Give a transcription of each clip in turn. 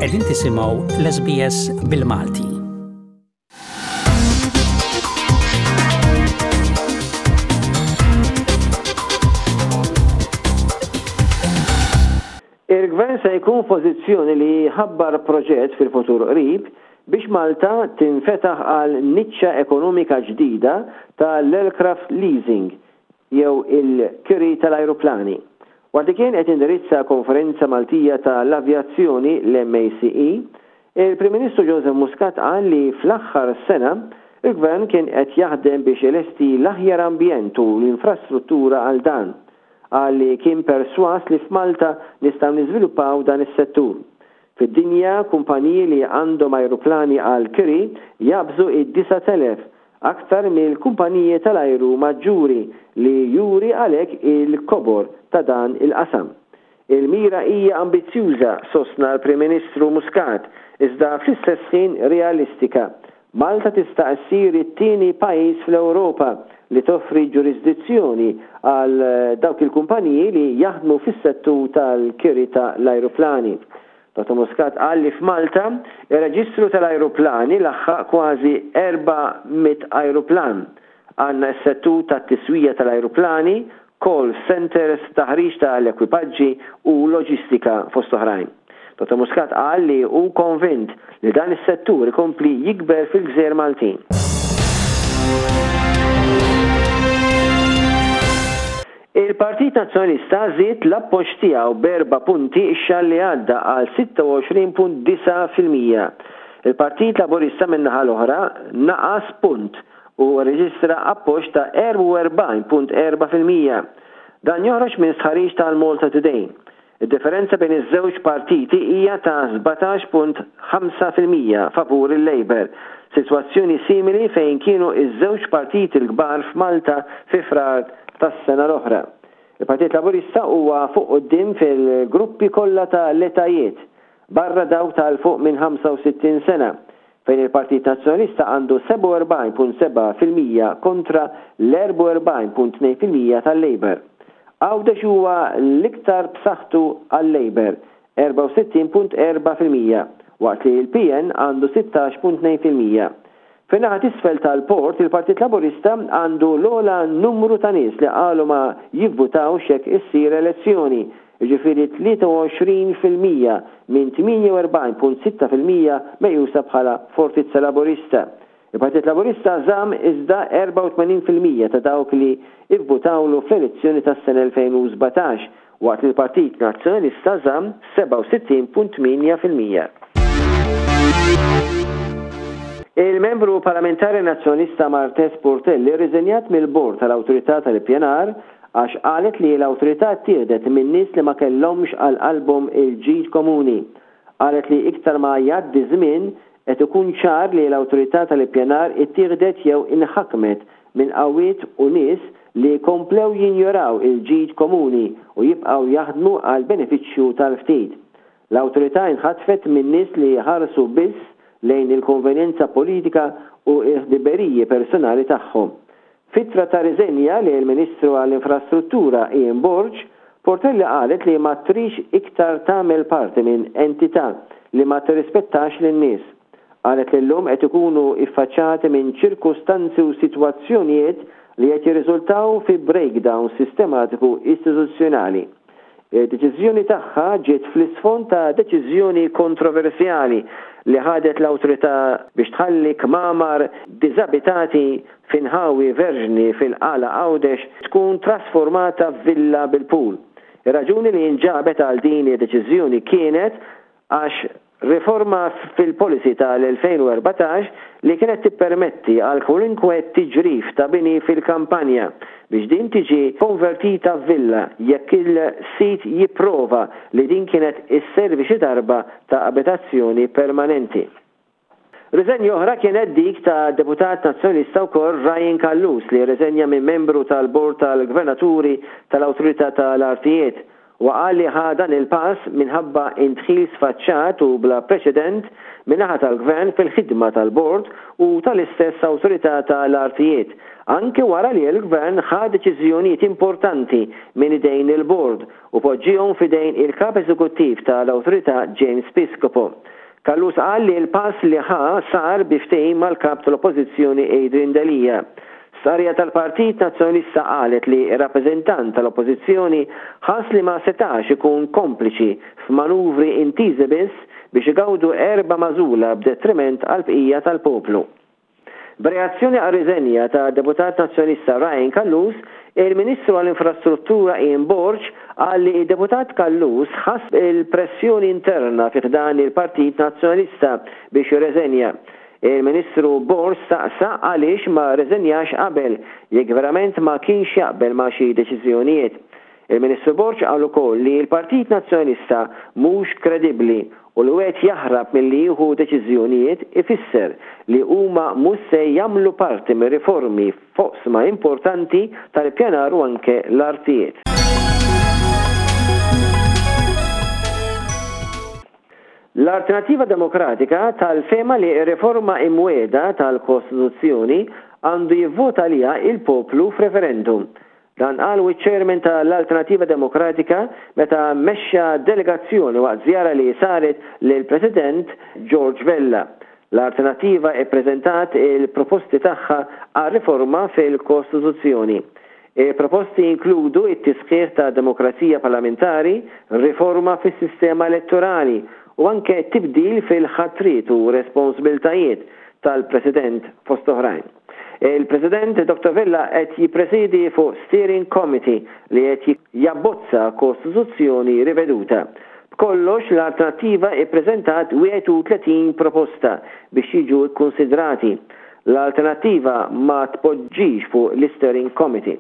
Qegħdin tisimgħu l-SBS bil-Malti. Il-Gvern se jkun pożizzjoni li ħabbar proġett fil-futur qrib biex Malta tinfetaħ għal niċċa ekonomika ġdida tal-aircraft leasing jew il-kiri tal-ajruplani. Waqt li kien qed indirizza konferenza Maltija tal-Avjazzjoni l-MACE, il-Prim Ministru Joseph Muscat qal li fl-aħħar sena il-Gvern kien qed jaħdem biex ilesti l-aħjar ambjent u l-infrastruttura għal dan. Għalli kien perswas li f'Malta nistgħu niżviluppaw dan is-settur. Fid-dinja, kumpaniji li għandhom ajruplani għal kiri jabżu id-9,000 aktar mill-kumpaniji tal-ajru maġġuri li juri għalhekk il-kobor ta' dan il-qasam. Il-mira hija ambizzjuża sostna l-Prim Ministru Muscat, iżda fl-istess ħin realistika. Malta tista' ssir it-tieni pajjiż fl-Ewropa li toffri ġurisdizzjoni għal dawk il-kumpaniji li jaħdmu fis-settur tal-kiri tal-ajruplani. Dr. Muscat qal li f'Malta ir-reġistru tal-ajruplani laħħaq kważi 400 ajruplan. Għandna s-settur tat-tiswija tal-ajruplani, call centers, taħriġ tal-ekwipaġġi u loġistika fost oħrajn. Dr. Muscat qal li hu konvint li dan is-settur ikompli jikber fil-Gżejjer Maltin. Il-Partit Nazzjonalista żied l-appoġġ tiegħu b'4 punti x-xahar li għadda għal 26.9%. Il-Partit Laburista min-naħa l-oħra naqas punt u reġistra appoġġ ta' 44.4%. Dan joħroġ minn sħarriġ tal-Malta Today. Id-differenza bejn iż-żewġ partiti hija ta' 17.5% favur il-Labour. Sitwazzjoni simili fejn kienu iż-żewġ partiti l-kbar f'Malta fi frar tas-sena l-oħra. Il-Partit Laburista huwa fuq quddiem fil-gruppi kollha tal-etajiet, barra dawk tal-fuq minn 65 sena, fejn il-Partit Nazzjonalista għandu 47.7% kontra l-44.2% tal-Labour. Għawdex huwa l-iktar b'saħħtu għal-Labour, 64.4%, waqt li l-PN għandu 16.2%. Fin-naħa t'isfel tal-port, il-Partit Laburista għandu l-ogħla numru ta' nies li qalu ma jivvutawx jekk issir elezzjoni, jiġifieri 23% minn 48.6% meqjusa bħala fortizza Laburista. Il-Partit Laburista żamm iżda 84% ta' dawk li ivvutawlu fl-elezzjoni tas-sena 2017, waqt li l-Partit Nazzjonalista żamm 67.8%. Il-membru parlamentari nazzjonalista Martes Portelli riżenjat mill-bord tal-Awtorità tal-Ippjanar għax qalet li l-Awtorità ttieħdet minn nies li ma kellhomx għal qalbhom il-ġid komuni. Qalet li iktar ma jgħaddi żmien qed ikun ċar li l-Awtorità tal-Ippjanar ittieħdet jew inħakmet minn qawwiet u nies li komplew jinjoraw il-ġid komuni u jibqgħu jaħdmu għal benefiċċju tal-ftit. L-Awtorità inħatfet minn nies li ħarsu biss lejn il-konvenjenza politika u il-ħdiberiji personali tagħhom. Fitra ta' riżenja li l-Ministru għall-Infrastruttura Ian Borg, Portelli qalet li ma trix iktar tagħmel parti minn entità li ma tirrispettax lin-nies. Qalet li llum qed ikunu iffaċċati minn ċirkustanzi u sitwazzjonijiet li qed jirriżultaw fi breakdown sistematiku istituzzjonali. Deċiżjoni tagħha ġiet fl-isfond ta' deċiżjoni kontroversjali li ħadet l-Awtorità biex tħalli kmamar diżabitati f'inħawi verġni fil-qala Għawdex tkun trasformata f'villa bil-pool. Ir-raġuni li nġabet għal din id-deċiżjoni kienet għax riforma fil-policy tal-2014 li kienet tippermetti għal kwalunkwe tiġrif ta' bini fil-kampanja biex din tiġi konvertita f'villa jekk il-sit jipprova li din kienet isservi xi darba ta' abitazzjoni permanenti. Riżenja oħra kienet dik ta' deputat nazzjonalista wkoll Ryan Kallus li riżenja minn membru tal-Bord tal-Gvernaturi tal-Awtorità tal-Artijiet u qal li ħadan il-pass minħabba intħil sfaċċat u bla preċedent min-naħa tal-Gvern fil-ħidma tal-Bord u tal-istess awtorità tal-artijiet, anke wara li l-Gvern ħad deċiżjonijiet importanti minn idejn il-Bord u poġġihom f'idejn il-Kap Eżekuttiv tal-Awtorità James Piscopo. Kallus qal li l-pass li sar biftehim mal-kap tal-Oppożizzjoni Adrian D'Elia. Sarja tal-Partit Nazzjonalista qalet li rappreżentant tal-Oppożizzjoni ħass li ma setax ikun kompliċi f'manuvri intiżi biss biex igawdu erba' magħżula b'detriment għal bqija tal-poplu. B'reazzjoni għal riżenja ta' deputat nazzjonalista Ryan Kallus, il-Ministru għall-Infrastruttura Ian Borg qal li deputat Kallus ħass il-pressjoni interna fi dan il-Partit Nazzjonalista biex jirreżenja. Il-Ministru Borg staqsa għaliex ma reżenjax qabel jekk verament ma kienx jaqbel ma' xi deċiżjonijiet. Il-Ministru Borg qal ukoll li l-Partit Nazzjonalista mhux kredibbli u li wieħed jaħrab milli jieħu deċiżjonijiet ifisser li huma mhux se jagħmlu parti mir riformi foqsma importanti tal-ippjanar u anke l-artijiet. L-Alternativa Demokratika tal-fema li riforma imwieda tal-Kostituzzjoni għandu jivvota liha il-poplu f'referendum. Dan qal wiċ-Chairman tal-Alternativa Demokratika meta mexxa delegazzjoni waqt żjara li saret lill-President George Vella. L-Alternativa ppreżentat il-proposti tagħha għal riforma fil-Kostituzzjoni. Il-proposti inkludu it-tisħiħ ta' demokrazija parlamentari, riforma fis-sistema elettorali u anke tibdil fil-ħatriet u responsabiltajiet tal-President fost oħrajn. Il-President Dr. Vella qed jippresidi fuq Steering Committee li qed jabbozza Kostituzzjoni riveduta. B'kollox l-Alternattiva ppreżentat 31 proposta biex jiġu kkunsidrati. L-Alternattiva ma tpoġġix fuq l-Steering Committee.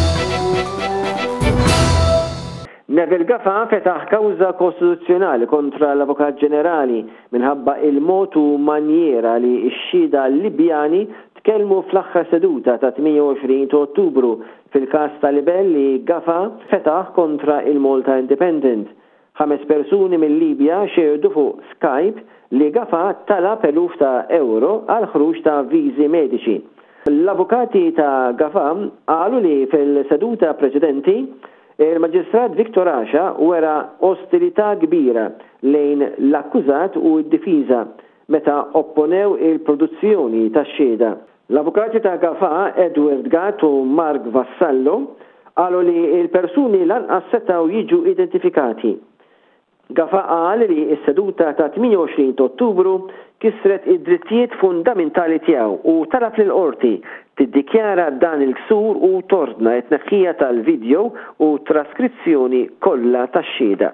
Neville Gaffa fetaħ kawża kostituzzjonali kontra l-Avukat Ġenerali minħabba il-mod u manjera li x-xhieda Libjani tkellmu fl-aħħar seduta ta' 28 ta' Ottubru fil-każ ta' libel li Gaffa fetaħ kontra il-Malta Independent. 5 persuni mill-Libja xerdu fuq Skype li Gaffa talab eluf ta' euro għal ħruġ ta' viżi mediċi. L-avukati ta' Gaffa qalu li fil-seduta preċedenti il-Maġistrat Viktor Asha wera ostilità kbira lejn l-akkużat u d-difiża meta opponew il-produzzjoni tax-xhieda. L-avukati ta' Gaffa Edward Gatt u Mark Vassallo qalu li l-persuni lanqas setgħu jiġu identifikati. Gaffa qal li s-seduta ta' 28 Ottubru kisret id-drittijiet fundamentali tiegħu u talab lill-qorti tiddikjara dan il-ksur u tordna t-tneħħija tal-video u traskrizzjoni kollha tax-xhieda.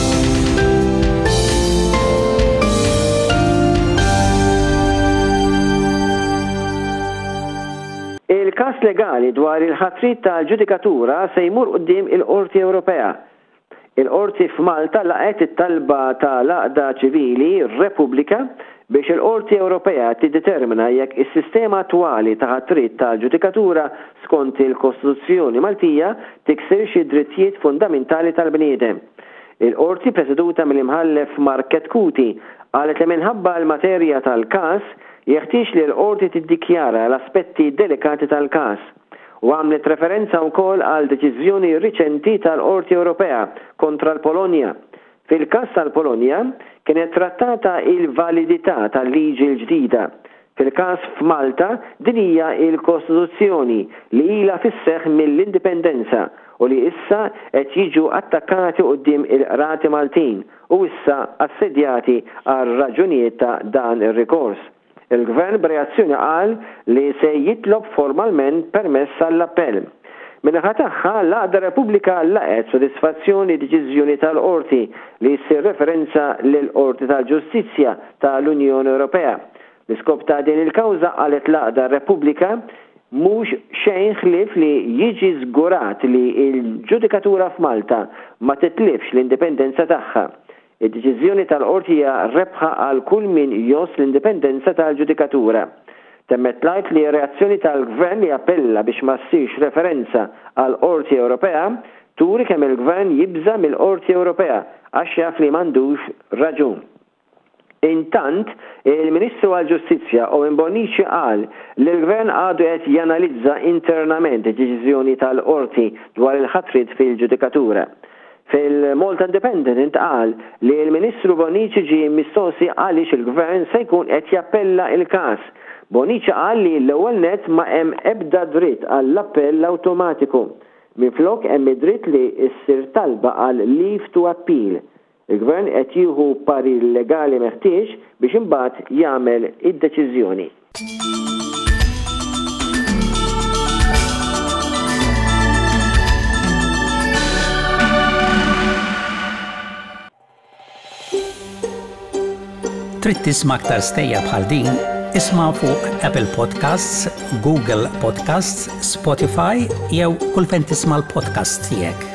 Il-każ legali dwar il-ħatrit tal-ġudikatura se jmur quddiem il-Qorti Ewropea. Il-Qorti f'Malta laqgħet it-talba tal-Għaqda Ċivili Repubblika biex il-Qorti Ewropea tiddetermina jekk is-sistema attwali ta' ħatrit tal-ġudikatura skont il-Kostituzzjoni Maltija tiksirx id-drittijiet fundamentali tal-bniedem. Il-Qorti preseduta mill-imħallef Market Kuti qalet li minħabba l-materja tal-każ jeħtieġ li l-Qorti tiddikjara l-aspetti delikati tal-każ u għamlet referenza wkoll għal deċiżjoni riċenti tal-Qorti Ewropea kontra l-Polonja. Fil-każ tal-Polonja kienet trattata il-validità tal-liġi l-ġdida. Fil-każ f'Malta din hija il-Kostituzzjoni li ilha fis-seħħ mill-indipendenza u li issa qed jiġu attakkati quddiem il-qrati Maltin u issa assedjati għal raġunijiet ta' dan ir-rikors. Il-Gvern b'reazzjoni qal li se jitlob formalment permess għall-appell. Minnaħa tagħha l-Għaqda Repubblika laqgħet sodisfazzjoni deċiżjoni tal-Qorti li ssir referenza lill-Qorti tal-Ġustizzja tal-Unjoni Ewropea. L-iskop ta' din il-kawża qalet l-Għaqda Repubblika mhux xejn ħlief li jiġi żgurat li l-ġudikatura f'Malta ma titlifx l-indipendenza tagħha. Id-deċiżjoni tal-Qorti hija rebħa għal kull min joss l-indipendenza tal-ġudikatura. Temmet lajt li reazzjoni tal-Gvern li appella biex ma ssirx referenza għal Qorti Ewropea turi kemm il-Gvern jibża mill-Qorti Ewropea għax jaf li m'għandux raġun. Intant, il-Ministru għall-Ġustizzja Owen Bonnici qal li l-Gvern għadu qed janalizza internament id-deċiżjoni tal-Qorti dwar il-ħatrit fil-ġudikatura. Fil-Malta Independent qal li l-Ministru Bonnici ġie mistoqsi għaliex il-Gvern se jkun qed jappella il-każ. Bonnici qal li l-ewwel nett ma hemm ebda dritt għall-appell awtomatiku. Minflok hemm id-dritt li ssir talba għal leave to appeal. Il-Gvern qed jieħu parir legali meħtieġ biex imbagħad jagħmel id-deċiżjoni. Trid tisma' aktar stejja bħal din, isma' fuq Apple Podcasts, Google Podcasts, Spotify jew kull fejn tisma' l-podcast tiegħek.